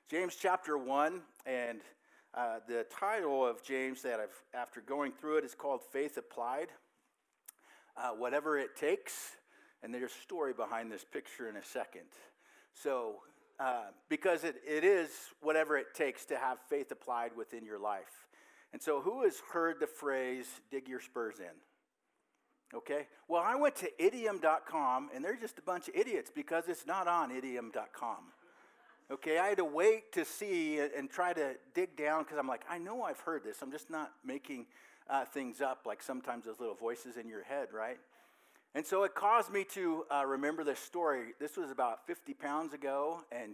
James chapter 1, and the title of James that after going through it, is called Faith Applied. Whatever it takes, and there's a story behind this picture in a second. So, because it is whatever it takes to have faith applied within your life. And so who has heard the phrase, dig your spurs in? Okay, well, I went to idiom.com, and they're just a bunch of idiots because it's not on idiom.com. Okay, I had to wait to see and try to dig down because I'm like, I know I've heard this. I'm just not making things up like sometimes those little voices in your head, right? And so it caused me to remember this story. This was about 50 pounds ago and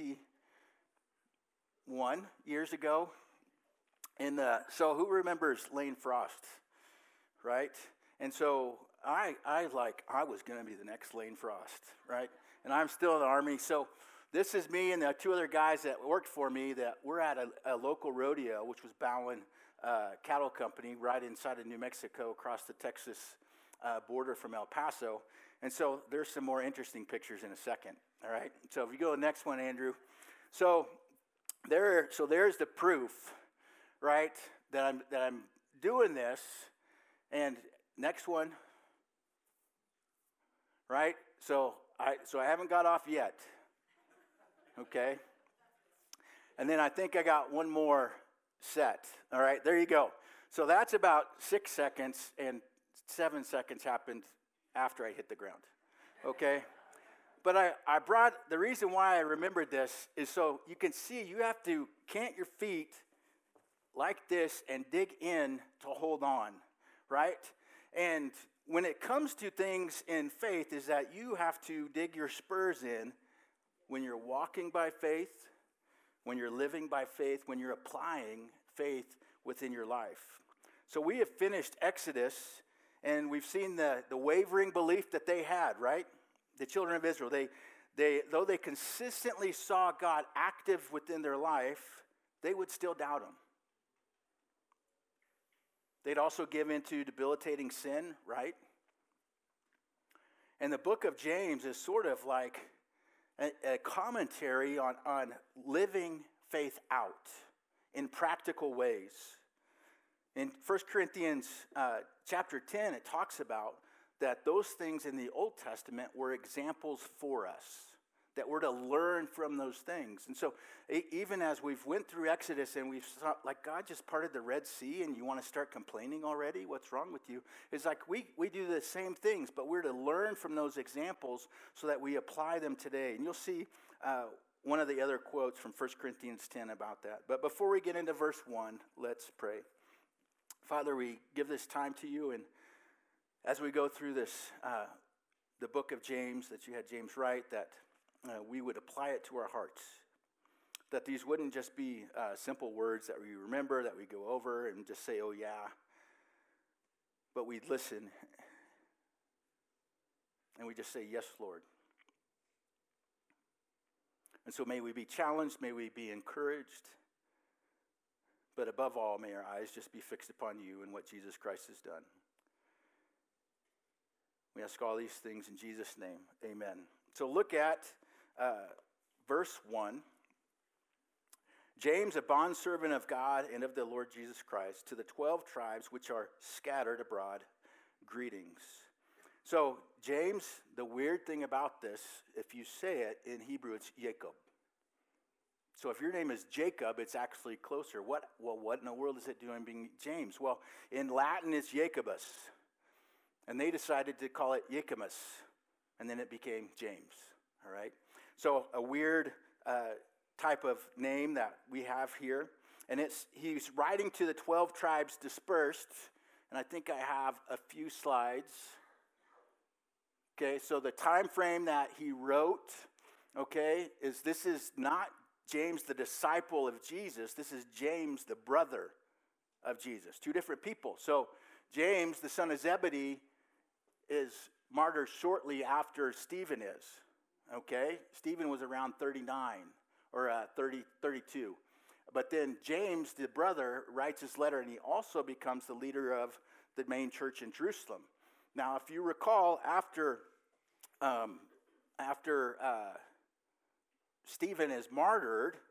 21 years ago. And so who remembers Lane Frost, right? And so I was going to be the next Lane Frost, right? And I'm still in the Army. So this is me and the two other guys that worked for me that we're at a local rodeo, which was Bowen Cattle Company, right inside of New Mexico, across the Texas border from El Paso. And so there's some more interesting pictures in a second, all right? So if you go to the next one, Andrew. So there's the proof, right, that I'm doing this. And next one, right? So I haven't got off yet. Okay. And then I think I got one more set. All right, there you go. So that's about 6 seconds, and 7 seconds happened after I hit the ground. Okay. But I brought, the reason why I remembered this is so you can see you have to cant your feet like this and dig in to hold on, right? And when it comes to things in faith is that you have to dig your spurs in when you're walking by faith, when you're living by faith, when you're applying faith within your life. So we have finished Exodus, and we've seen the wavering belief that they had, right? The children of Israel, though they consistently saw God active within their life, they would still doubt him. They'd also give into debilitating sin, right? And the book of James is sort of like a commentary on living faith out in practical ways. In 1 Corinthians chapter 10, it talks about that those things in the Old Testament were examples for us, that we're to learn from those things. And so even as we've went through Exodus and we've saw, like, God just parted the Red Sea and you want to start complaining already? What's wrong with you? It's like we do the same things, but we're to learn from those examples so that we apply them today. And you'll see one of the other quotes from 1 Corinthians 10 about that. But before we get into verse 1, let's pray. Father, we give this time to you, and as we go through this, the book of James that you had James write, that we would apply it to our hearts, that these wouldn't just be simple words that we remember, that we go over and just say, oh yeah, but we'd listen and we just say, yes, Lord. And so may we be challenged, may we be encouraged, but above all, may our eyes just be fixed upon you and what Jesus Christ has done. We ask all these things in Jesus' name, amen. So look at verse 1. James, a bondservant of God and of the Lord Jesus Christ, to the 12 tribes which are scattered abroad, greetings. So James, the weird thing about this, if you say it in Hebrew, it's Jacob. So if your name is Jacob, it's actually closer. What in the world is it doing being James? Well, in Latin, it's Jacobus. And they decided to call it Jacomus. And then it became James. All right? So a weird type of name that we have here. And he's writing to the 12 tribes dispersed. And I think I have a few slides. Okay, so the time frame that he wrote, okay, this is not James the disciple of Jesus. This is James the brother of Jesus. Two different people. So James, the son of Zebedee, is martyred shortly after Stephen is. Okay? Stephen was around 39 or 32. But then James, the brother, writes his letter, and he also becomes the leader of the main church in Jerusalem. Now, if you recall, after Stephen is martyred,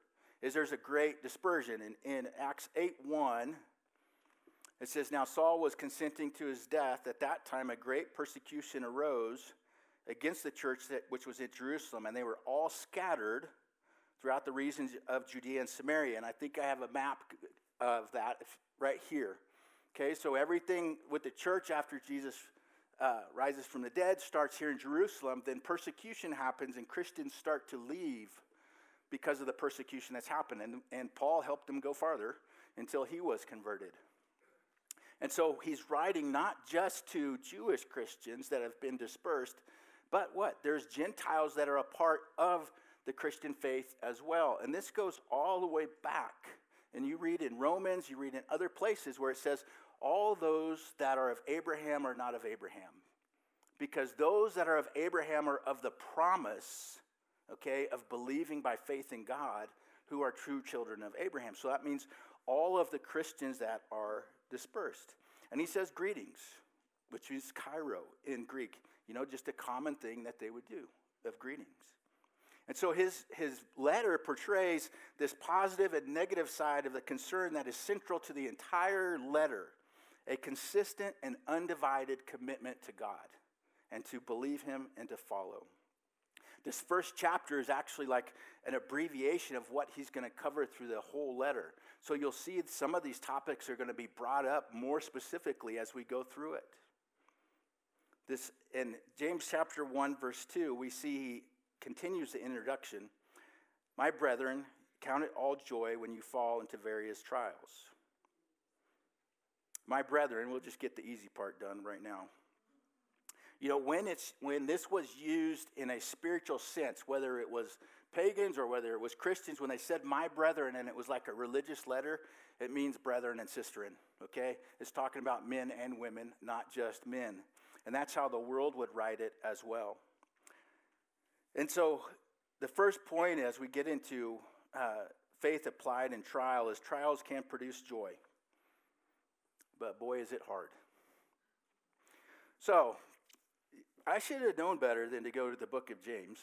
is there's a great dispersion. In Acts 8:1, it says, "Now Saul was consenting to his death. At that time a great persecution arose against the church which was at Jerusalem, and they were all scattered throughout the regions of Judea and Samaria." And I think I have a map of that right here. Okay, so everything with the church after Jesus rises from the dead starts here in Jerusalem. Then persecution happens, and Christians start to leave because of the persecution that's happened. And Paul helped them go farther until he was converted. And so he's writing not just to Jewish Christians that have been dispersed, but what? There's Gentiles that are a part of the Christian faith as well. And this goes all the way back. And you read in Romans, you read in other places where it says, all those that are of Abraham are not of Abraham. Because those that are of Abraham are of the promise, okay, of believing by faith in God, who are true children of Abraham. So that means all of the Christians that are dispersed. And he says greetings, which is Cairo in Greek. Just a common thing that they would do, of greetings. And so his letter portrays this positive and negative side of the concern that is central to the entire letter, a consistent and undivided commitment to God and to believe him and to follow. This first chapter is actually like an abbreviation of what he's going to cover through the whole letter. So you'll see some of these topics are going to be brought up more specifically as we go through it. This in James chapter 1, verse 2, we see he continues the introduction. "My brethren, count it all joy when you fall into various trials." My brethren, we'll just get the easy part done right now. When this was used in a spiritual sense, whether it was pagans or whether it was Christians, when they said "my brethren" and it was like a religious letter, it means brethren and sisterin, okay? It's talking about men and women, not just men. And that's how the world would write it as well. And so the first point as we get into faith applied in trial is trials can produce joy. But boy, is it hard. So I should have known better than to go to the book of James.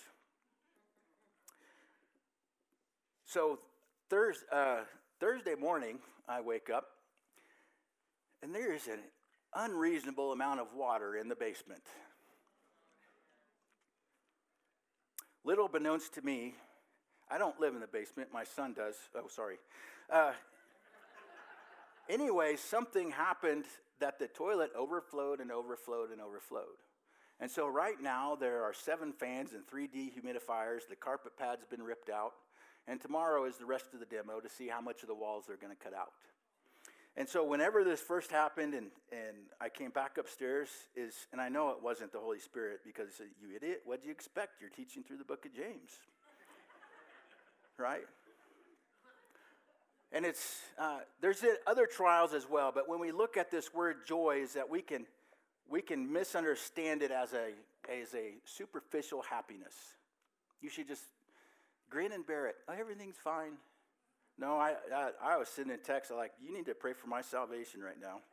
So Thursday morning, I wake up, and there is an unreasonable amount of water in the basement. Little beknownst to me, I don't live in the basement. My son does. Oh, sorry. Anyway, something happened that the toilet overflowed and overflowed and overflowed. And so right now there are 7 fans and 3 dehumidifiers. The carpet pad's been ripped out. And tomorrow is the rest of the demo to see how much of the walls they're going to cut out. And so whenever this first happened and I came back upstairs, and I know it wasn't the Holy Spirit because he said, "You idiot, what do you expect? You're teaching through the book of James." Right? And there's other trials as well, but when we look at this word joy, is that we can misunderstand it as a superficial happiness. You should just grin and bear it. Oh, everything's fine. No, I was sending a text like, "You need to pray for my salvation right now."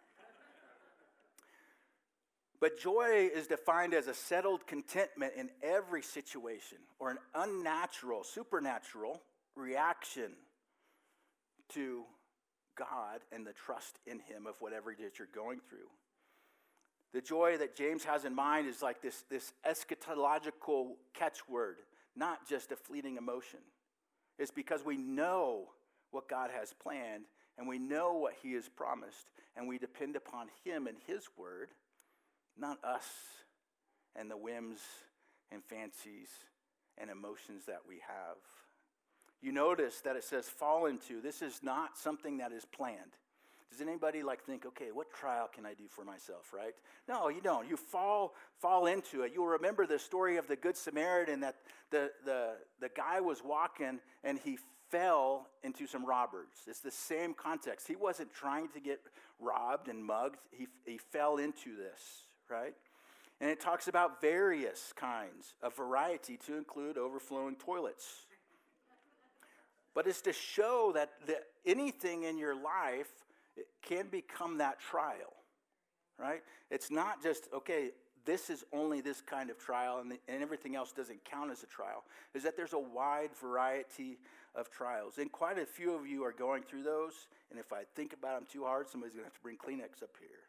But joy is defined as a settled contentment in every situation, or an unnatural, supernatural reaction to God and the trust in him of whatever it is you're going through. The joy that James has in mind is like this eschatological catchword, not just a fleeting emotion. It's because we know what God has planned, and we know what he has promised, and we depend upon him and his word, not us and the whims and fancies and emotions that we have. You notice that it says fall into. This is not something that is planned. Does anybody think, okay, what trial can I do for myself, right? No, you don't. You fall into it. You'll remember the story of the Good Samaritan, that the guy was walking and he fell into some robbers. It's the same context. He wasn't trying to get robbed and mugged. He fell into this, right? And it talks about various kinds of variety to include overflowing toilets. But it's to show that anything in your life can become that trial, right? It's not just, okay, this is only this kind of trial and everything else doesn't count as a trial, is that there's a wide variety of trials. And quite a few of you are going through those, and if I think about them too hard, somebody's going to have to bring Kleenex up here.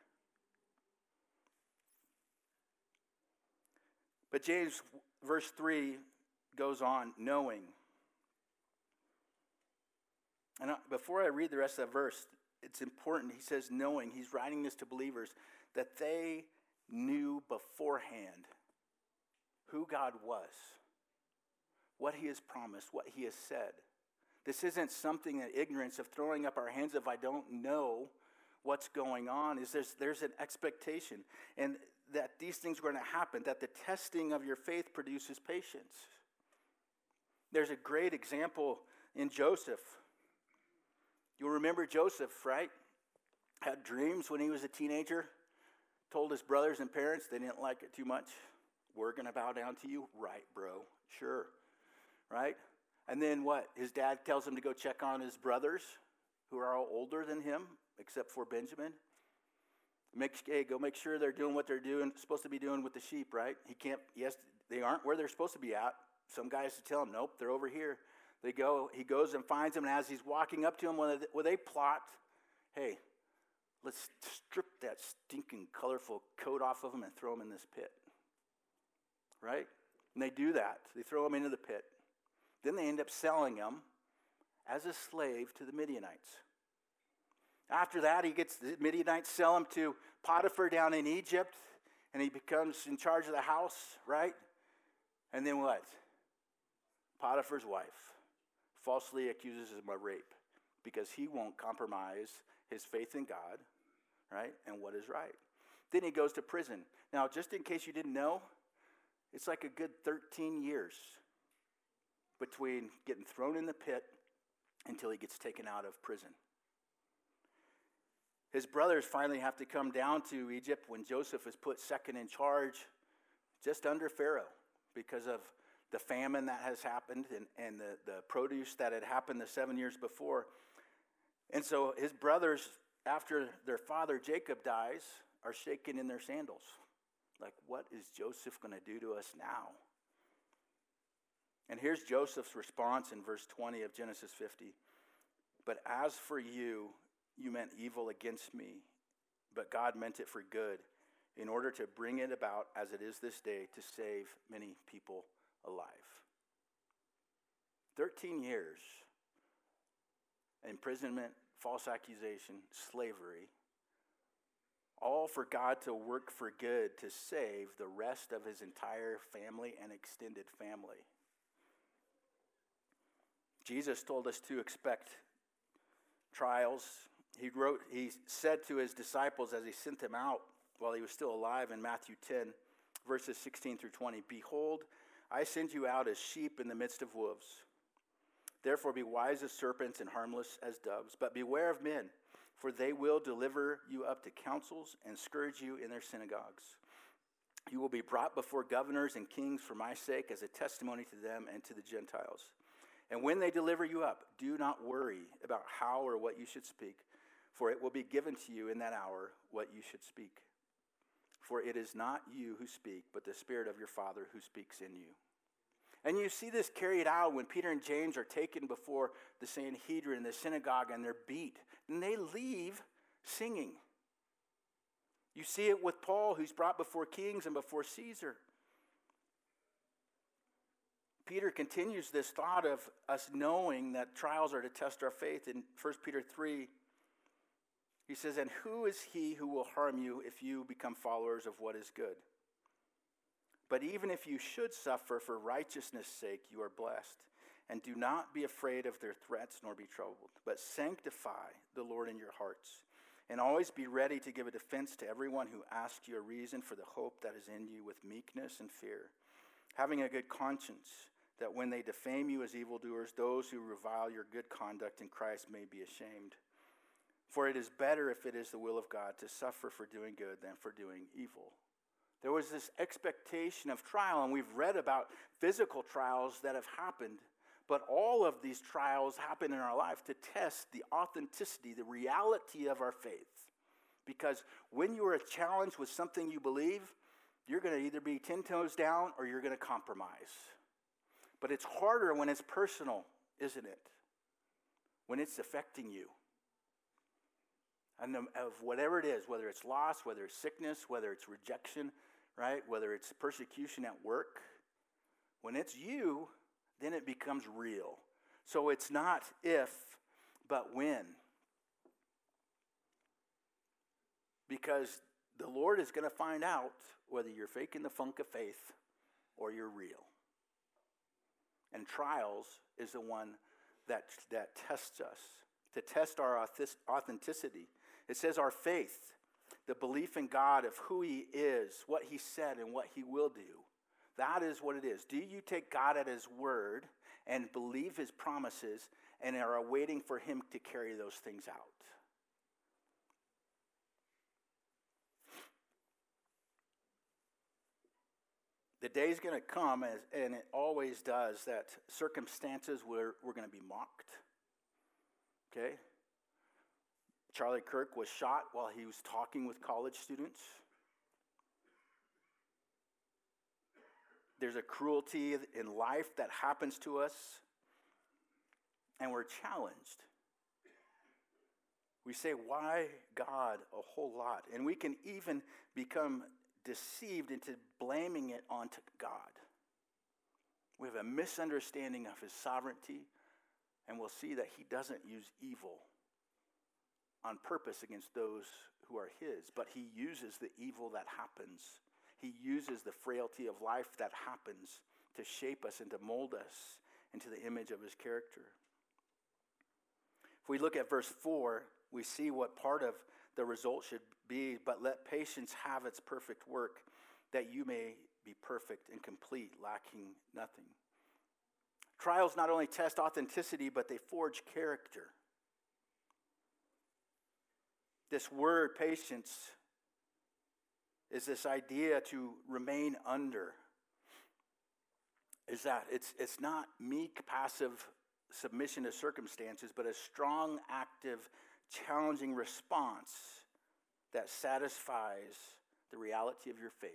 But James, verse 3, goes on, knowing. And before I read the rest of that verse, it's important. He says knowing. He's writing this to believers that they knew beforehand who God was, what he has promised, what he has said. This isn't something that ignorance of throwing up our hands if I don't know what's going on. There's an expectation, and that these things are going to happen, that the testing of your faith produces patience. There's a great example in Joseph. You'll remember Joseph, right? Had dreams when he was a teenager. Told his brothers and parents they didn't like it too much. We're going to bow down to you? Right, bro. Sure. Right? And then what? His dad tells him to go check on his brothers who are all older than him, except for Benjamin. Go make sure they're doing what they're supposed to be doing with the sheep, right? Yes, they aren't where they're supposed to be at. Some guys tell him, nope, they're over here. He goes and finds them, and as he's walking up to them, they plot, hey, let's strip that stinking colorful coat off of him and throw him in this pit. Right? And they do that. They throw him into the pit. Then they end up selling him as a slave to the Midianites. After that, the Midianites sell him to Potiphar down in Egypt, and he becomes in charge of the house, right? And then what? Potiphar's wife falsely accuses him of rape because he won't compromise his faith in God, right, and what is right. Then he goes to prison. Now, just in case you didn't know, it's like a good 13 years between getting thrown in the pit until he gets taken out of prison. His brothers finally have to come down to Egypt when Joseph is put second in charge, just under Pharaoh, because of the famine that has happened and the produce that had happened the 7 years before. And so his brothers, after their father Jacob dies, are shaking in their sandals. Like, what is Joseph going to do to us now? And here's Joseph's response in verse 20 of Genesis 50. But as for you, you meant evil against me, but God meant it for good, in order to bring it about as it is this day, to save many people alive. 13 years, imprisonment, false accusation, slavery, all for God to work for good to save the rest of his entire family and extended family. Jesus told us to expect trials. He said to his disciples as he sent them out while he was still alive in Matthew 10, verses 16 through 20, "Behold, I send you out as sheep in the midst of wolves. Therefore be wise as serpents and harmless as doves. But beware of men, for they will deliver you up to councils and scourge you in their synagogues. You will be brought before governors and kings for my sake as a testimony to them and to the Gentiles. And when they deliver you up, do not worry about how or what you should speak, for it will be given to you in that hour what you should speak. For it is not you who speak, but the Spirit of your Father who speaks in you." And you see this carried out when Peter and James are taken before the Sanhedrin, the synagogue, and they're beat. And they leave singing. You see it with Paul, who's brought before kings and before Caesar. Peter continues this thought of us knowing that trials are to test our faith. In 1 Peter 3, he says, "And who is he who will harm you if you become followers of what is good? But even if you should suffer for righteousness' sake, you are blessed. And do not be afraid of their threats, nor be troubled. But sanctify the Lord in your hearts. And always be ready to give a defense to everyone who asks you a reason for the hope that is in you with meekness and fear, having a good conscience, that when they defame you as evildoers, those who revile your good conduct in Christ may be ashamed. For it is better, if it is the will of God, to suffer for doing good than for doing evil." There was this expectation of trial, and we've read about physical trials that have happened, but all of these trials happen in our life to test the authenticity, the reality of our faith. Because when you are challenged with something you believe, you're going to either be 10 toes down or you're going to compromise. But it's harder when it's personal, isn't it? When it's affecting you. And of whatever it is, whether it's loss, whether it's sickness, whether it's rejection, right? Whether it's persecution at work. When it's you, then it becomes real. So it's not if, but when. Because the Lord is going to find out whether you're faking the funk of faith or you're real. And trials is the one that tests us, to test our authenticity. It says our faith, the belief in God of who he is, what he said, and what he will do. That is what it is. Do you take God at his word and believe his promises and are waiting for him to carry those things out? The day's going to come, and it always does, that circumstances we're going to be mocked. Okay? Charlie Kirk was shot while he was talking with college students. There's a cruelty in life that happens to us, and we're challenged. We say, why God, a whole lot? And we can even become deceived into blaming it onto God. We have a misunderstanding of his sovereignty, and we'll see that he doesn't use evil on purpose against those who are his, but he uses the evil that happens. He uses the frailty of life that happens to shape us and to mold us into the image of his character. If we look at verse 4, we see what part of the result should be, but let patience have its perfect work, that you may be perfect and complete, lacking nothing. Trials not only test authenticity, but they forge character. This word, patience, is this idea to remain under. Is that it's not meek, passive submission to circumstances, but a strong, active, challenging response that satisfies the reality of your faith.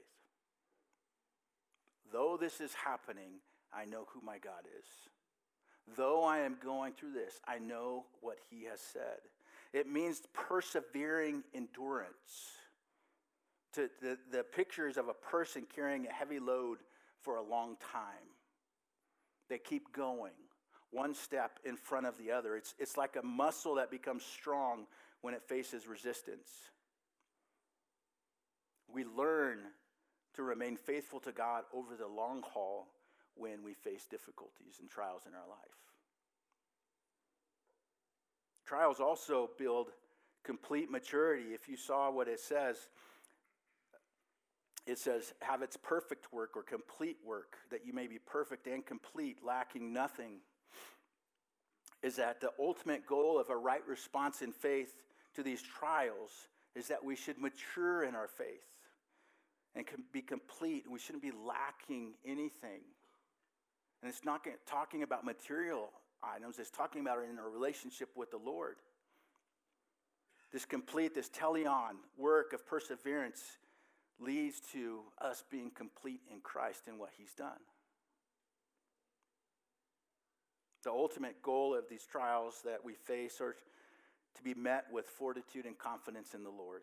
Though this is happening, I know who my God is. Though I am going through this, I know what he has said. It means persevering endurance. The pictures of a person carrying a heavy load for a long time. They keep going, one step in front of the other. It's like a muscle that becomes strong when it faces resistance. We learn to remain faithful to God over the long haul when we face difficulties and trials in our life. Trials also build complete maturity. If you saw what it says have its perfect work or complete work, that you may be perfect and complete, lacking nothing. Is that the ultimate goal of a right response in faith to these trials is that we should mature in our faith and be complete. We shouldn't be lacking anything. And it's not talking about material items. It's talking about it in our relationship with the Lord. This teleon work of perseverance leads to us being complete in Christ and what he's done. The ultimate goal of these trials that we face are to be met with fortitude and confidence in the Lord.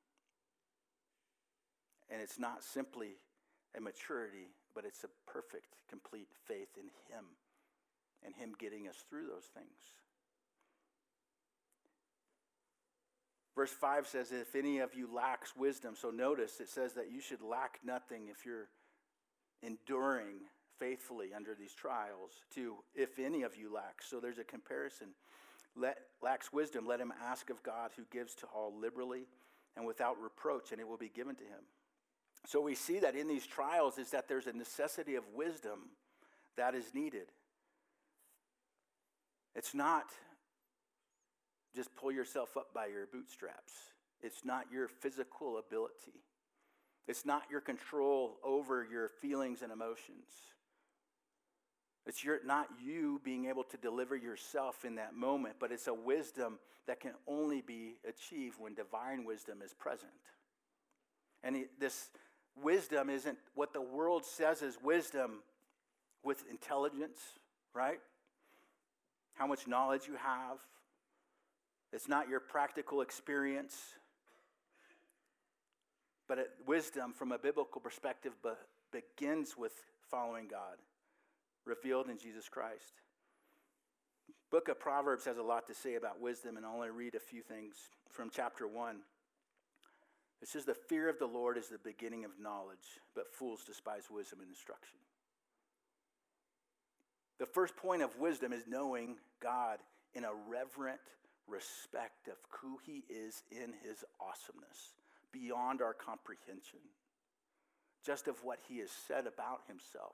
And it's not simply a maturity, but it's a perfect, complete faith in him and him getting us through those things. Verse 5 says, if any of you lacks wisdom, so notice it says that you should lack nothing if you're enduring faithfully under these trials, to if any of you lacks. So there's a comparison. Lacks wisdom, let him ask of God, who gives to all liberally and without reproach, and it will be given to him. So we see that in these trials is that there's a necessity of wisdom that is needed. It's not just pull yourself up by your bootstraps. It's not your physical ability. It's not your control over your feelings and emotions. It's not you being able to deliver yourself in that moment, but it's a wisdom that can only be achieved when divine wisdom is present. And this wisdom isn't what the world says is wisdom with intelligence, right? How much knowledge you have. It's not your practical experience. But wisdom, from a biblical perspective, begins with following God, revealed in Jesus Christ. Book of Proverbs has a lot to say about wisdom, and I'll only read a few things from chapter 1. It says, the fear of the Lord is the beginning of knowledge, but fools despise wisdom and instruction. The first point of wisdom is knowing God in a reverent respect of who he is in his awesomeness, beyond our comprehension, just of what he has said about himself.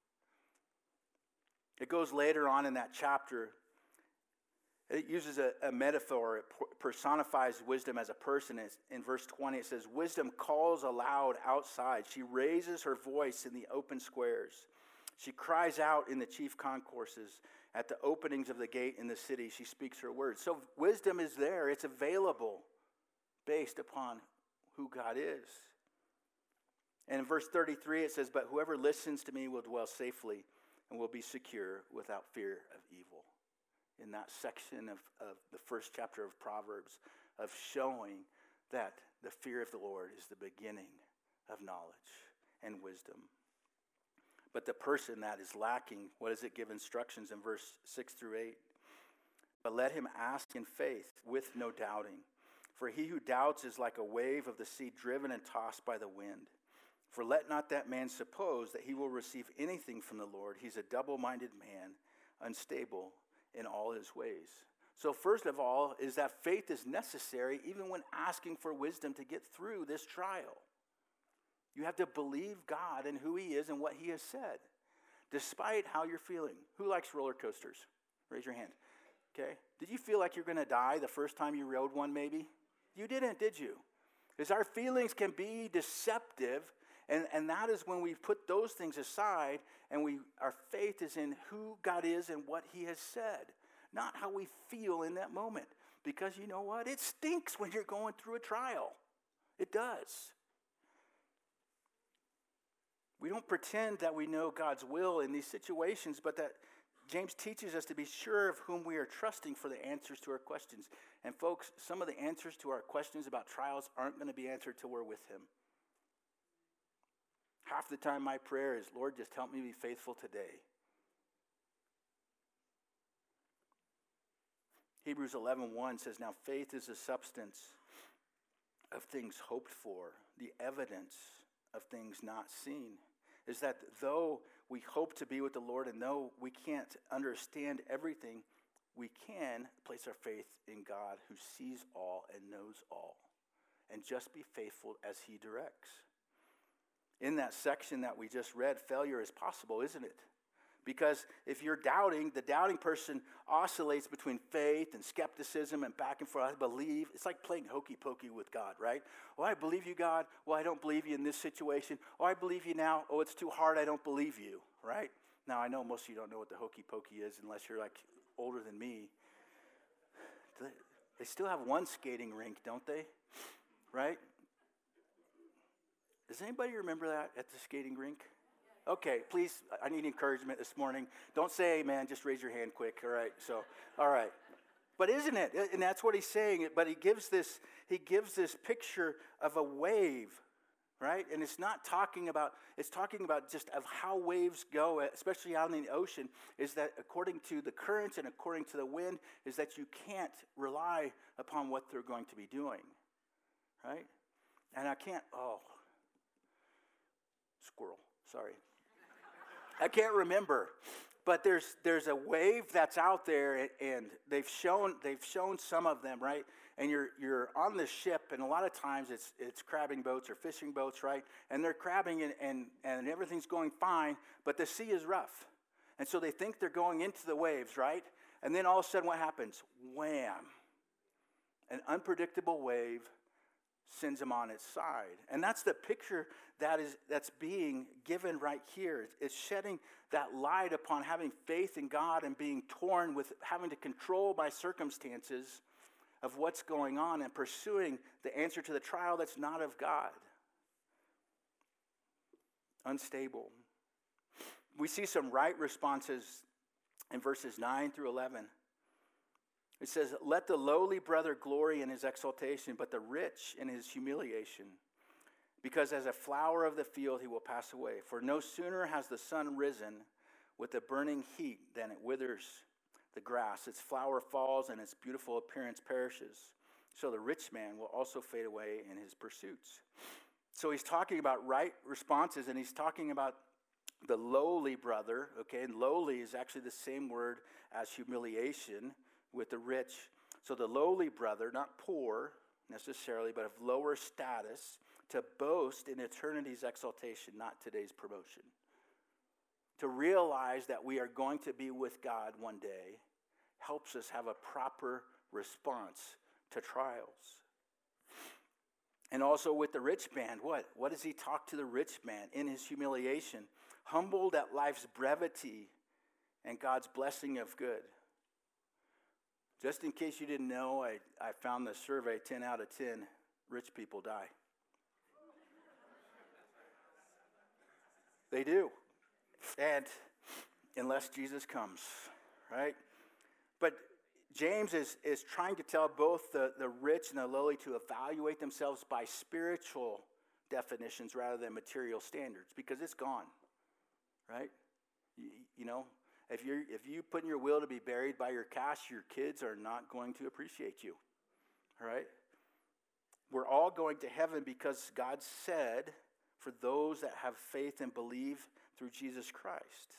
It goes later on in that chapter. It uses a metaphor. It personifies wisdom as a person. In verse 20, it says, wisdom calls aloud outside. She raises her voice in the open squares. She cries out in the chief concourses. At the openings of the gate in the city, she speaks her words. So wisdom is there. It's available based upon who God is. And in verse 33, it says, but whoever listens to me will dwell safely and will be secure without fear of evil. In that section of the first chapter of Proverbs, of showing that the fear of the Lord is the beginning of knowledge and wisdom. But the person that is lacking, what does it give instructions in verse 6 through 8? But let him ask in faith with no doubting. For he who doubts is like a wave of the sea driven and tossed by the wind. For let not that man suppose that he will receive anything from the Lord. He's a double-minded man, unstable in all his ways. So first of all is that faith is necessary even when asking for wisdom to get through this trial. You have to believe God and who he is and what he has said, despite how you're feeling. Who likes roller coasters? Raise your hand. Okay. Did you feel like you're going to die the first time you rode one maybe? You didn't, did you? Because our feelings can be deceptive, and that is when we put those things aside and our faith is in who God is and what he has said, not how we feel in that moment. Because you know what? It stinks when you're going through a trial. It does. We don't pretend that we know God's will in these situations, but that James teaches us to be sure of whom we are trusting for the answers to our questions. And folks, some of the answers to our questions about trials aren't going to be answered till we're with him. Half the time my prayer is, Lord, just help me be faithful today. Hebrews 11:1 says, now faith is the substance of things hoped for, the evidence of things not seen. Is that though we hope to be with the Lord and though we can't understand everything, we can place our faith in God who sees all and knows all, and just be faithful as he directs. In that section that we just read, failure is possible, isn't it? Because if you're doubting, the doubting person oscillates between faith and skepticism and back and forth. I believe. It's like playing hokey pokey with God, right? Oh, I believe you, God. Well, I don't believe you in this situation. Oh, I believe you now. Oh, it's too hard. I don't believe you, right? Now, I know most of you don't know what the hokey pokey is unless you're like older than me. They still have one skating rink, don't they? Right? Does anybody remember that at the skating rink? Okay, please, I need encouragement this morning. Don't say amen, just raise your hand quick, all right? So, all right. But isn't it? And that's what he's saying. But he gives this picture of a wave, right? And it's talking about just of how waves go, especially out in the ocean, is that according to the currents and according to the wind, is that you can't rely upon what they're going to be doing, right? And squirrel, sorry. I can't remember, but there's a wave that's out there, and they've shown some of them, right? And you're on the ship, and a lot of times it's crabbing boats or fishing boats, right? And they're crabbing, and everything's going fine, but the sea is rough, and so they think they're going into the waves, right? And then all of a sudden, what happens? Wham! An unpredictable wave sends them on its side. And that's the picture that's being given right here. It's shedding that light upon having faith in God and being torn with having to control by circumstances of what's going on and pursuing the answer to the trial that's not of God. unstable. We see some right responses in verses 9 through 11. It says, "Let the lowly brother glory in his exaltation, but the rich in his humiliation. Because as a flower of the field he will pass away. For no sooner has the sun risen with the burning heat than it withers the grass. Its flower falls and its beautiful appearance perishes. So the rich man will also fade away in his pursuits." So he's talking about right responses, and he's talking about the lowly brother, okay? And lowly is actually the same word as humiliation with the rich. So the lowly brother, not poor necessarily, but of lower status, to boast in eternity's exaltation, not today's promotion. To realize that we are going to be with God one day helps us have a proper response to trials. And also with the rich man, what does he talk to the rich man in his humiliation? Humbled at life's brevity and God's blessing of good. Just in case you didn't know, I found the survey, 10 out of 10 rich people die. They do. And unless Jesus comes, right? But James is trying to tell both the rich and the lowly to evaluate themselves by spiritual definitions rather than material standards, because it's gone, right? You know, if you put in your will to be buried by your cash, your kids are not going to appreciate you, all right? We're all going to heaven because God said, for those that have faith and believe through Jesus Christ.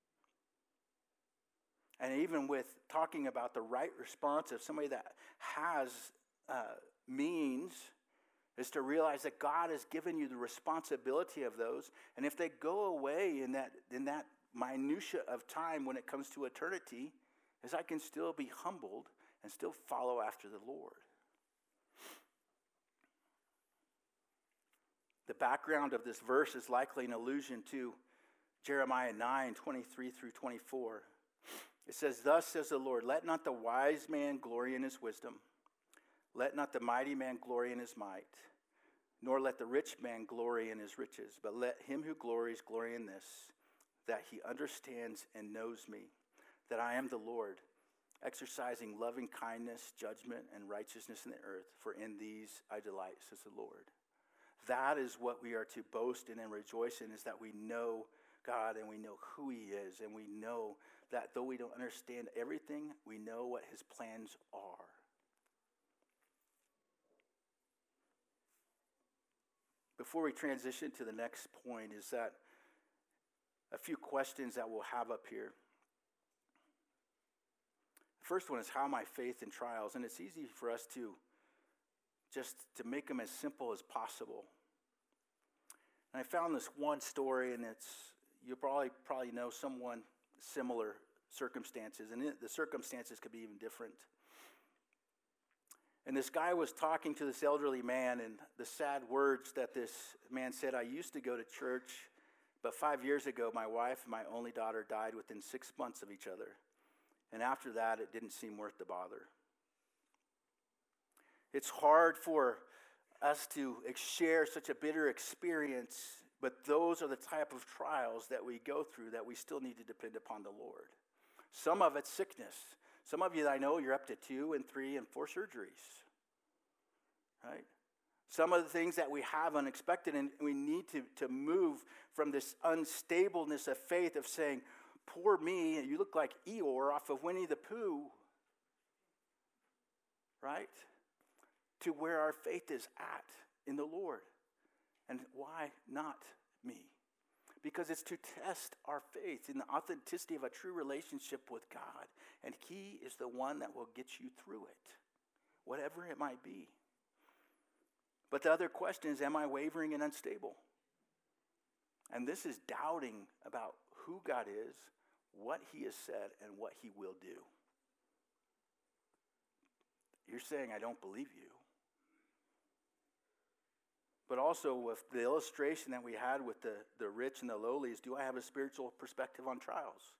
And even with talking about the right response of somebody that has means, is to realize that God has given you the responsibility of those. And if they go away in that minutia of time when it comes to eternity, is I can still be humbled and still follow after the Lord. The background of this verse is likely an allusion to Jeremiah 9, 23 through 24. It says, "Thus says the Lord, let not the wise man glory in his wisdom. Let not the mighty man glory in his might, nor let the rich man glory in his riches. But let him who glories glory in this, that he understands and knows me, that I am the Lord, exercising loving kindness, judgment, and righteousness in the earth. For in these I delight, says the Lord." That is what we are to boast in and rejoice in, is that we know God and we know who he is, and we know that though we don't understand everything, we know what his plans are. Before we transition to the next point, is that a few questions that we'll have up here. The first one is, how my faith in trials? And it's easy for us to just to make them as simple as possible. And I found this one story, and you probably know someone similar circumstances, and the circumstances could be even different. And this guy was talking to this elderly man, and the sad words that this man said, "I used to go to church, but 5 years ago, my wife and my only daughter died within 6 months of each other. And after that, it didn't seem worth the bother." It's hard for us to share such a bitter experience, but those are the type of trials that we go through that we still need to depend upon the Lord. Some of it's sickness. Some of you, I know, you're up to 2 and 3 and 4 surgeries, right? Some of the things that we have unexpected, and we need to move from this unstableness of faith of saying, "Poor me, you look like Eeyore off of Winnie the Pooh," right? To where our faith is at in the Lord. And why not me? Because it's to test our faith in the authenticity of a true relationship with God. And he is the one that will get you through it, whatever it might be. But the other question is, am I wavering and unstable? And this is doubting about who God is, what he has said, and what he will do. You're saying, "I don't believe you." But also with the illustration that we had with the rich and the lowly is, do I have a spiritual perspective on trials?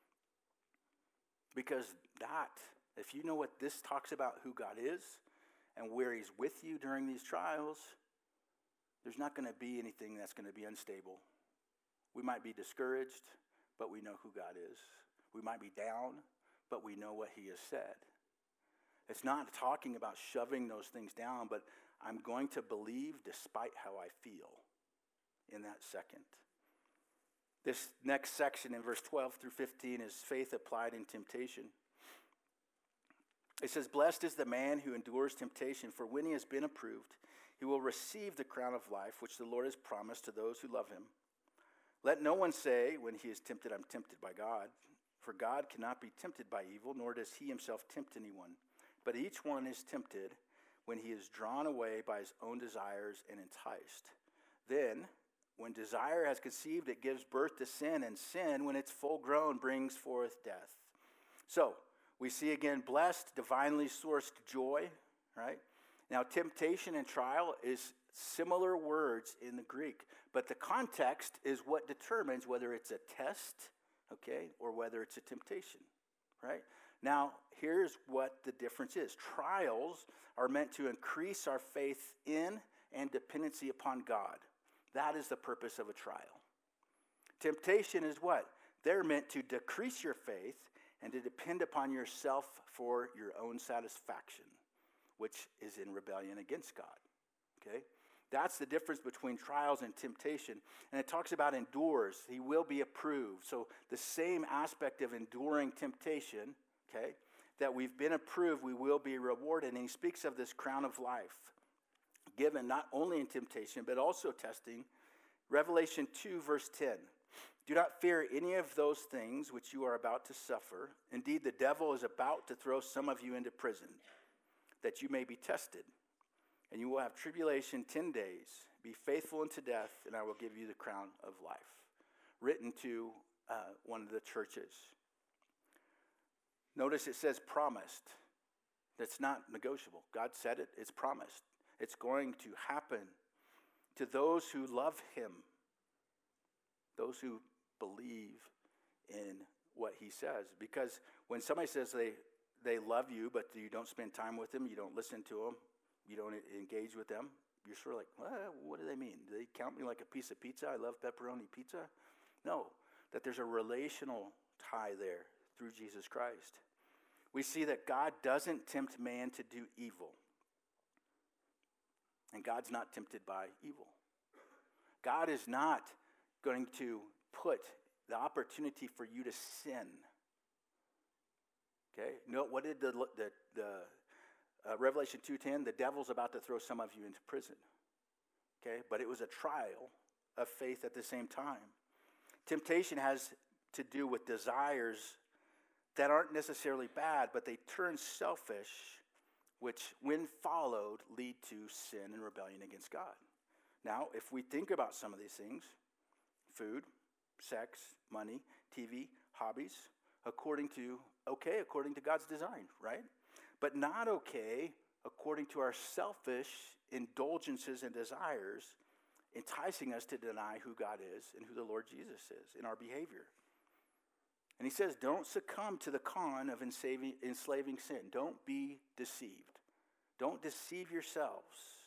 Because if you know what this talks about, who God is and where he's with you during these trials, there's not going to be anything that's going to be unstable. We might be discouraged, but we know who God is. We might be down, but we know what he has said. It's not talking about shoving those things down, but I'm going to believe despite how I feel in that second. This next section in verse 12 through 15 is faith applied in temptation. It says, "Blessed is the man who endures temptation, for when he has been approved, he will receive the crown of life, which the Lord has promised to those who love him. Let no one say when he is tempted, I'm tempted by God. For God cannot be tempted by evil, nor does he himself tempt anyone. But each one is tempted when he is drawn away by his own desires and enticed. Then, when desire has conceived, it gives birth to sin, and sin, when it's full grown, brings forth death." So, we see again, blessed, divinely sourced joy, right? Now, temptation and trial is similar words in the Greek, but the context is what determines whether it's a test, okay, or whether it's a temptation, right? Now, here's what the difference is. Trials are meant to increase our faith in and dependency upon God. That is the purpose of a trial. Temptation is what? They're meant to decrease your faith and to depend upon yourself for your own satisfaction, which is in rebellion against God, okay? That's the difference between trials and temptation. And it talks about endures. He will be approved. So the same aspect of enduring temptation, okay, that we've been approved, we will be rewarded. And he speaks of this crown of life, given not only in temptation, but also testing. Revelation 2, verse 10. "Do not fear any of those things which you are about to suffer. Indeed, the devil is about to throw some of you into prison, that you may be tested. And you will have tribulation 10 days. Be faithful unto death, and I will give you the crown of life." Written to one of the churches. Notice it says promised. That's not negotiable. God said it. It's promised. It's going to happen to those who love him, those who believe in what he says. Because when somebody says they love you, but you don't spend time with them, you don't listen to them, you don't engage with them, you're sort of like, well, what do they mean? Do they count me like a piece of pizza? I love pepperoni pizza. No, that there's a relational tie there through Jesus Christ. We see that God doesn't tempt man to do evil. And God's not tempted by evil. God is not going to put the opportunity for you to sin. Okay? No, what did the Revelation 2:10, the devil's about to throw some of you into prison. Okay? But it was a trial of faith at the same time. Temptation has to do with desires that aren't necessarily bad, but they turn selfish, which, when followed, lead to sin and rebellion against God. Now, if we think about some of these things, food, sex, money, TV, hobbies, according to God's design, right? But not okay according to our selfish indulgences and desires, enticing us to deny who God is and who the Lord Jesus is in our behavior. And he says, don't succumb to the con of enslaving sin. Don't be deceived. Don't deceive yourselves.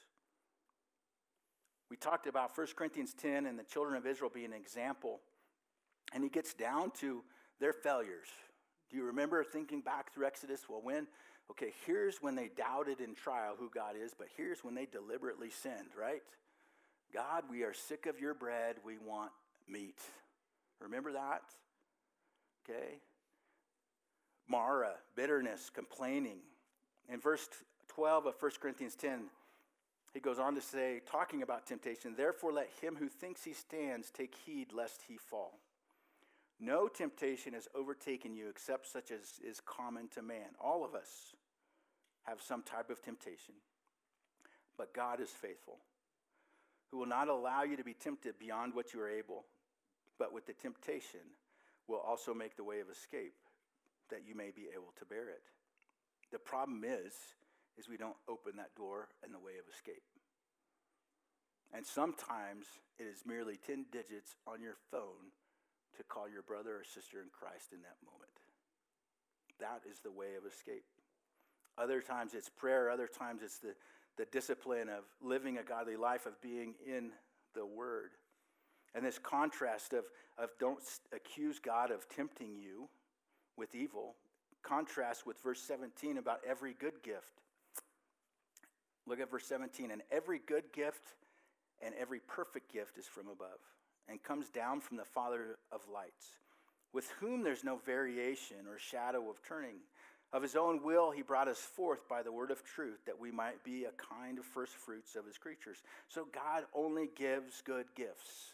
We talked about 1 Corinthians 10 and the children of Israel being an example. And he gets down to their failures. Do you remember thinking back through Exodus? Well, here's when they doubted in trial who God is, but here's when they deliberately sinned, right? God, we are sick of your bread. We want meat. Remember that? Okay? Mara, bitterness, complaining. In verse 12 of 1 Corinthians 10, he goes on to say, talking about temptation, "Therefore let him who thinks he stands take heed lest he fall. No temptation has overtaken you except such as is common to man." All of us have some type of temptation. But God is faithful, who will not allow you to be tempted beyond what you are able, but with the temptation will also make the way of escape, that you may be able to bear it. The problem is we don't open that door and the way of escape. And sometimes it is merely 10 digits on your phone to call your brother or sister in Christ in that moment. That is the way of escape. Other times it's prayer. Other times it's the discipline of living a godly life, of being in the Word. And this contrast of don't accuse God of tempting you with evil, contrast with verse 17 about every good gift. Look at verse 17. And every good gift and every perfect gift is from above and comes down from the Father of lights, with whom there's no variation or shadow of turning. Of his own will he brought us forth by the word of truth, that we might be a kind of first fruits of his creatures. So God only gives good gifts.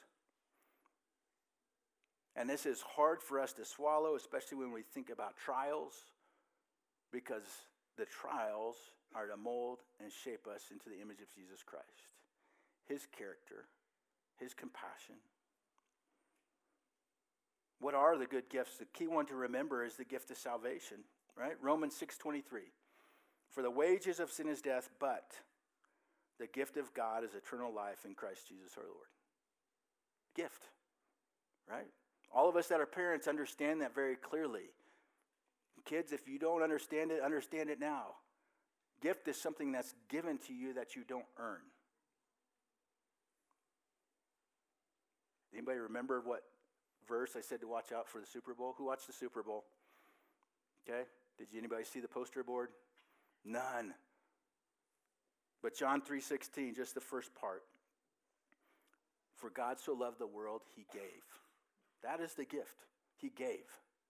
And this is hard for us to swallow, especially when we think about trials, because the trials are to mold and shape us into the image of Jesus Christ, his character, his compassion. What are the good gifts? The key one to remember is the gift of salvation, right? Romans 6:23. For the wages of sin is death, but the gift of God is eternal life in Christ Jesus our Lord. Gift, right? All of us that are parents understand that very clearly. Kids, if you don't understand it now. Gift is something that's given to you that you don't earn. Anybody remember what verse I said to watch out for the Super Bowl? Who watched the Super Bowl? Okay. Did anybody see the poster board? None. But John 3:16, just the first part. For God so loved the world, he gave. That is the gift. He gave.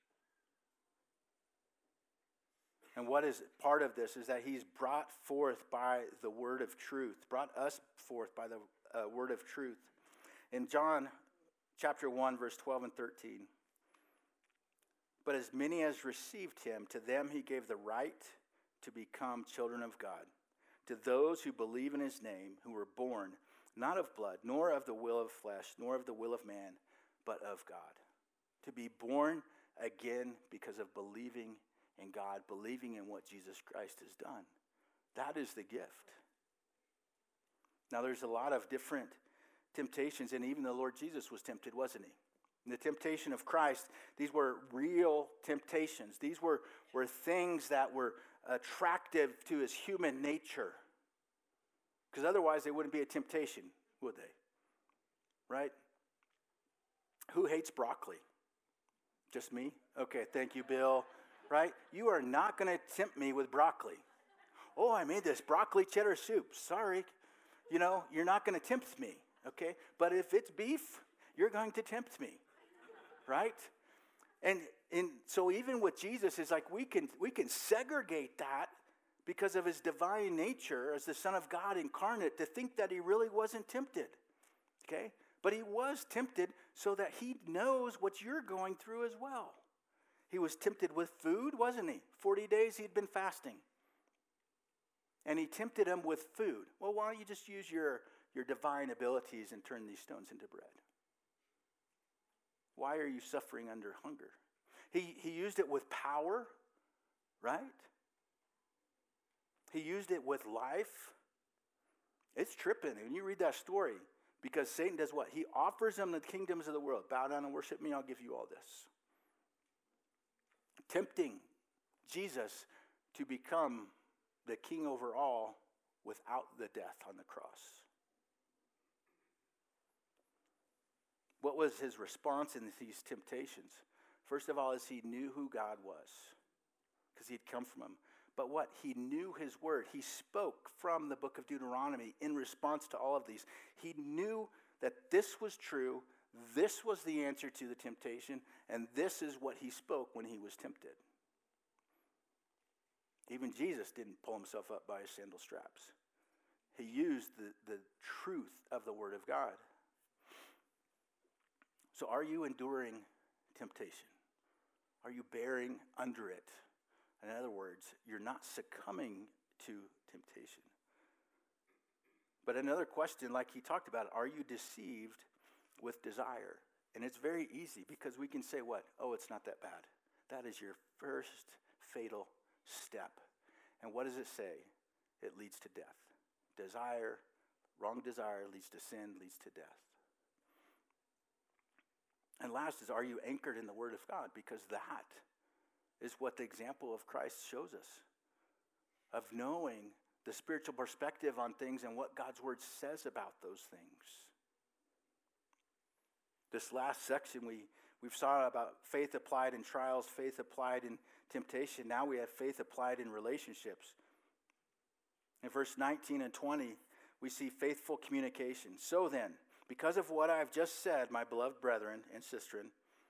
And what is part of this is that he's brought forth by the word of truth, brought us forth by the word of truth. In John chapter 1, verse 12 and 13, but as many as received him, to them he gave the right to become children of God, to those who believe in his name, who were born not of blood, nor of the will of flesh, nor of the will of man, but of God. To be born again because of believing in God, believing in what Jesus Christ has done. That is the gift. Now, there's a lot of different temptations, and even the Lord Jesus was tempted, wasn't he? In the temptation of Christ, these were real temptations. These were things that were attractive to his human nature. Because otherwise they wouldn't be a temptation, would they? Right? Who hates broccoli? Just me? Okay, thank you, Bill. Right? You are not going to tempt me with broccoli. Oh, I made this broccoli cheddar soup. Sorry. You're not going to tempt me. Okay? But if it's beef, you're going to tempt me. Right? And so even with Jesus, it's like we can segregate that because of his divine nature as the Son of God incarnate to think that he really wasn't tempted. Okay? But he was tempted so that he knows what you're going through as well. He was tempted with food, wasn't he? 40 days he'd been fasting. And he tempted him with food. Well, why don't you just use your divine abilities and turn these stones into bread? Why are you suffering under hunger? He used it with power, right? He used it with life. It's tripping when you read that story, because Satan does what? He offers them the kingdoms of the world. Bow down and worship me, I'll give you all this. Tempting Jesus to become the king over all without the death on the cross. What was his response in these temptations? First of all, is he knew who God was, because he'd come from him. But what? He knew his word. He spoke from the book of Deuteronomy in response to all of these. He knew that this was true, this was the answer to the temptation, and this is what he spoke when he was tempted. Even Jesus didn't pull himself up by his sandal straps. He used the truth of the word of God. So are you enduring temptation? Are you bearing under it? In other words, you're not succumbing to temptation. But another question, like he talked about, are you deceived with desire? And it's very easy, because we can say what? Oh, it's not that bad. That is your first fatal step. And what does it say? It leads to death. Wrong desire leads to sin, leads to death. And last is, are you anchored in the Word of God? Because that is what the example of Christ shows us, of knowing the spiritual perspective on things and what God's Word says about those things. This last section, we've saw about faith applied in trials, faith applied in temptation. Now we have faith applied in relationships. In verse 19 and 20, we see faithful communication. So then, because of what I've just said, my beloved brethren and sistren,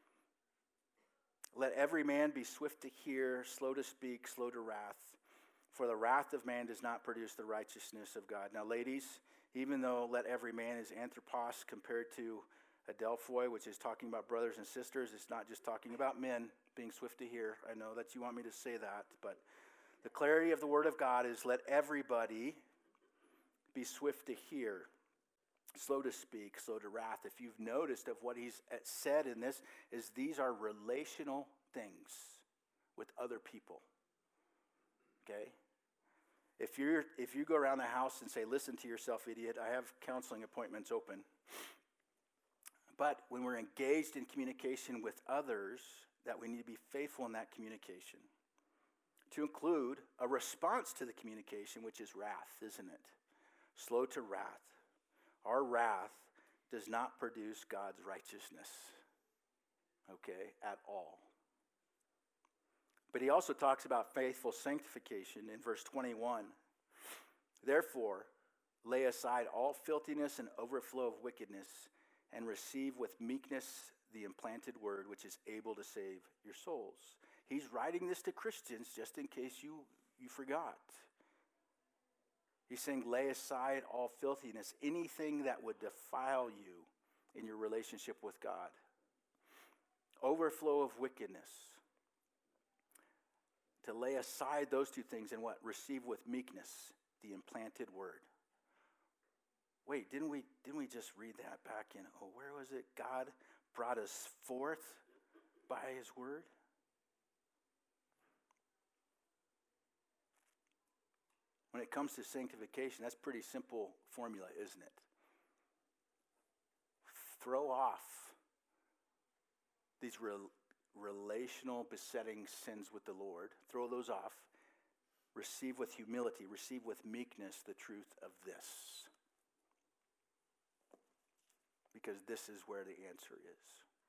let every man be swift to hear, slow to speak, slow to wrath. For the wrath of man does not produce the righteousness of God. Now, ladies, even though let every man is anthropos compared to adelphoi, which is talking about brothers and sisters, it's not just talking about men being swift to hear. I know that you want me to say that, but the clarity of the word of God is let everybody be swift to hear, slow to speak, slow to wrath. If you've noticed of what he's said in this, is these are relational things with other people. Okay? If you go around the house and say, listen to yourself, idiot, I have counseling appointments open. But when we're engaged in communication with others, that we need to be faithful in that communication. To include a response to the communication, which is wrath, isn't it? Slow to wrath. Our wrath does not produce God's righteousness, okay, at all. But he also talks about faithful sanctification in verse 21. Therefore, lay aside all filthiness and overflow of wickedness, and receive with meekness the implanted word, which is able to save your souls. He's writing this to Christians just in case you forgot. He's saying, lay aside all filthiness, anything that would defile you in your relationship with God. Overflow of wickedness. To lay aside those two things and what? Receive with meekness the implanted word. Wait, didn't we just read that back in, where was it? God brought us forth by his word. When it comes to sanctification, that's a pretty simple formula, isn't it? Throw off these relational besetting sins with the Lord. Throw those off. Receive with humility. Receive with meekness the truth of this. Because this is where the answer is.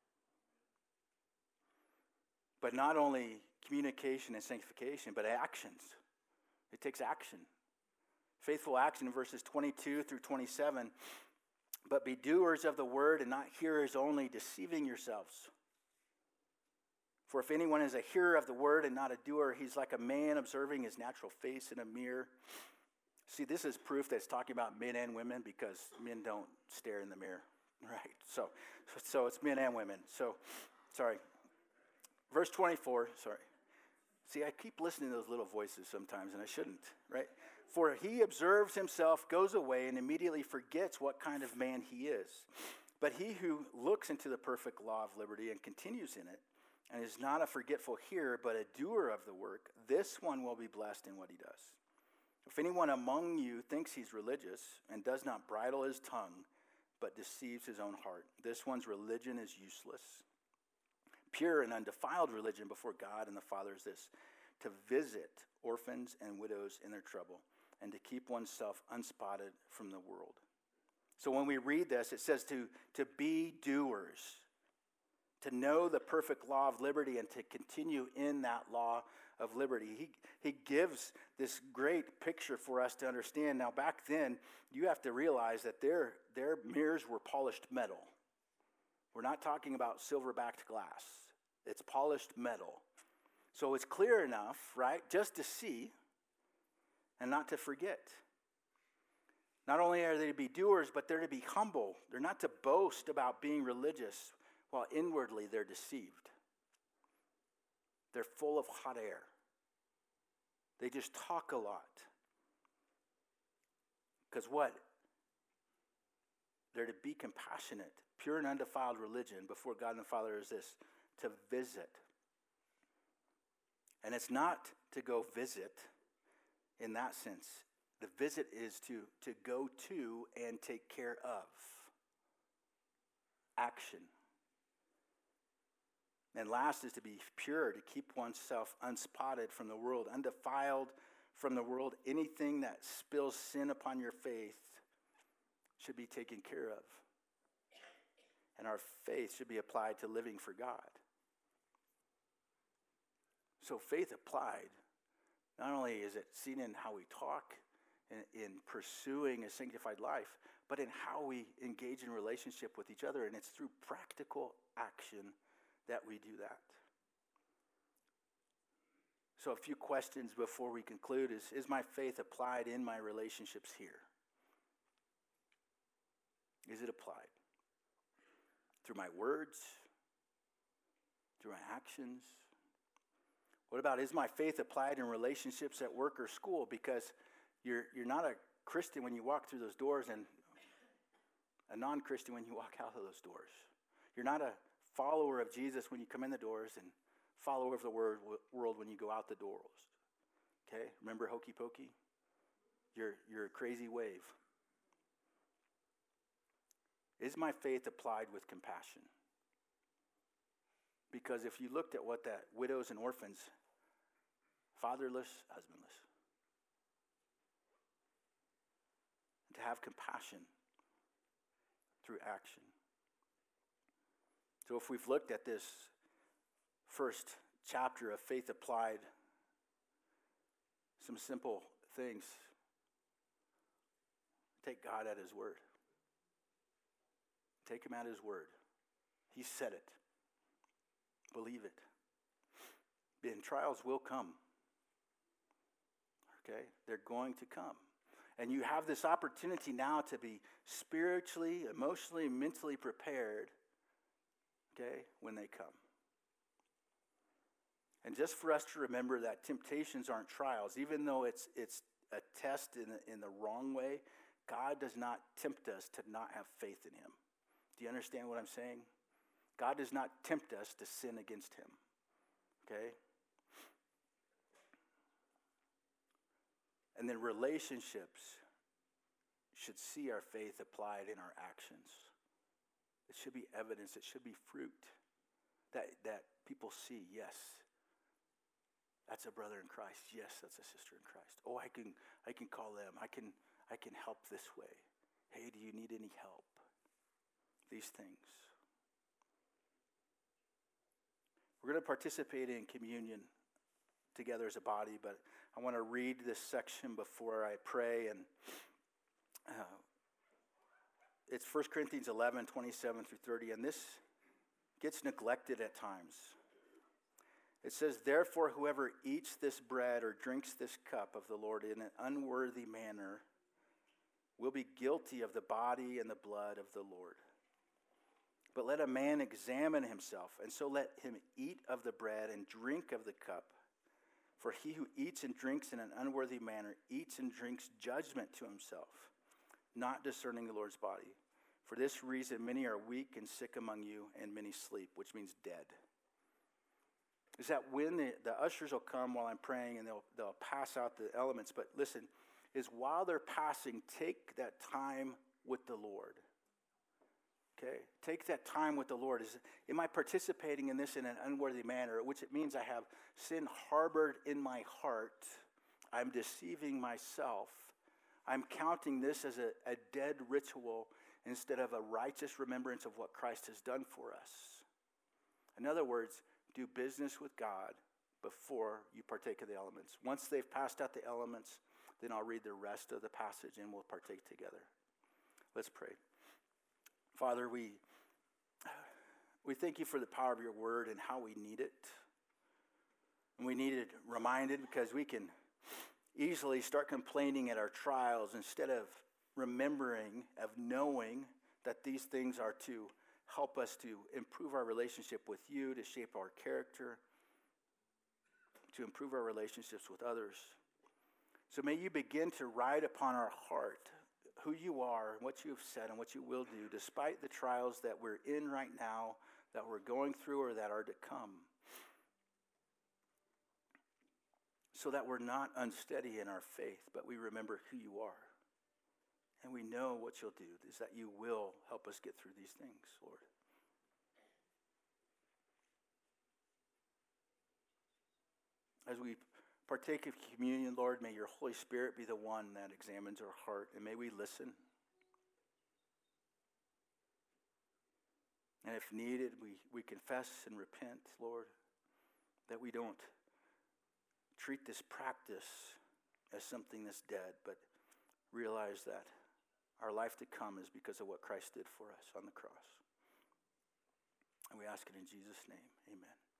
But not only communication and sanctification, but actions. It takes action. Faithful action in verses 22 through 27. But be doers of the word and not hearers only, deceiving yourselves. For if anyone is a hearer of the word and not a doer, he's like a man observing his natural face in a mirror. See, this is proof that it's talking about men and women, because men don't stare in the mirror. Right, so it's men and women. So, sorry. Verse 24, sorry. See, I keep listening to those little voices sometimes, and I shouldn't, right? For he observes himself, goes away, and immediately forgets what kind of man he is. But he who looks into the perfect law of liberty and continues in it, and is not a forgetful hearer, but a doer of the work, this one will be blessed in what he does. If anyone among you thinks he's religious and does not bridle his tongue, but deceives his own heart, this one's religion is useless. Pure and undefiled religion before God and the Father is this: to visit orphans and widows in their trouble, and to keep oneself unspotted from the world. So when we read this, it says to be doers, to know the perfect law of liberty and to continue in that law of liberty. He gives this great picture for us to understand. Now, back then, you have to realize that their mirrors were polished metal. We're not talking about silver-backed glass. It's polished metal. So it's clear enough, right, just to see and not to forget. Not only are they to be doers, but they're to be humble. They're not to boast about being religious, while inwardly they're deceived. They're full of hot air. They just talk a lot. Because what? They're to be compassionate. Pure and undefiled religion before God and the Father is this: to visit. And it's not to go visit in that sense. The visit is to go to and take care of. Action. And last is to be pure, to keep oneself unspotted from the world, undefiled from the world. Anything that spills sin upon your faith should be taken care of. and our faith should be applied to living for God. So faith applied, not only is it seen in how we talk, in pursuing a sanctified life, but in how we engage in relationship with each other, and it's through practical action that we do that. So a few questions before we conclude is my faith applied in my relationships here? Is it applied? Through my words? Through my actions? What about, is my faith applied in relationships at work or school? Because you're not a Christian when you walk through those doors and a non-Christian when you walk out of those doors. You're not a follower of Jesus when you come in the doors and follower of the world when you go out the doors. Okay? Remember Hokey Pokey? You're a crazy wave. Is my faith applied with compassion? Because if you looked at what that widows and orphans, fatherless, husbandless, to have compassion through action. So if we've looked at this first chapter of faith applied, some simple things. Take God at his word. Take him at his word. He said it. Believe it. And trials will come. Okay? They're going to come. And you have this opportunity now to be spiritually, emotionally, mentally prepared, okay, when they come. And just for us to remember that temptations aren't trials. Even though it's a test in the wrong way, God does not tempt us to not have faith in him. Do you understand what I'm saying? God does not tempt us to sin against him. Okay? And then relationships should see our faith applied in our actions. It should be evidence. It should be fruit that people see. Yes, that's a brother in Christ. Yes, that's a sister in Christ. Oh, I can call them. I can help this way. Hey, do you need any help? These things. We're going to participate in communion together as a body, but I want to read this section before I pray. And it's 1 Corinthians 11, 27 through 30, and this gets neglected at times. It says, therefore, whoever eats this bread or drinks this cup of the Lord in an unworthy manner will be guilty of the body and the blood of the Lord. But let a man examine himself, and so let him eat of the bread and drink of the cup. For he who eats and drinks in an unworthy manner eats and drinks judgment to himself, not discerning the Lord's body. For this reason many are weak and sick among you, and many sleep, which means dead. Is that when the ushers will come while I'm praying, and they'll pass out the elements. But listen, is while they're passing, take that time with the Lord. Okay? Take that time with the Lord. Am I participating in this in an unworthy manner, which it means I have sin harbored in my heart. I'm deceiving myself. I'm counting this as a dead ritual instead of a righteous remembrance of what Christ has done for us. In other words, do business with God before you partake of the elements. Once they've passed out the elements, then I'll read the rest of the passage and we'll partake together. Let's pray. Father, we thank you for the power of your word and how we need it. And we need it reminded because we can easily start complaining at our trials instead of remembering, of knowing that these things are to help us to improve our relationship with you, to shape our character, to improve our relationships with others. So may you begin to write upon our heart who you are, and what you have said, and what you will do, despite the trials that we're in right now, that we're going through, or that are to come. So that we're not unsteady in our faith, but we remember who you are. And we know what you'll do, is that you will help us get through these things, Lord. As we partake of communion, Lord, may your Holy Spirit be the one that examines our heart, and may we listen. And if needed, we confess and repent, Lord, that we don't treat this practice as something that's dead, but realize that our life to come is because of what Christ did for us on the cross. And we ask it in Jesus' name. Amen.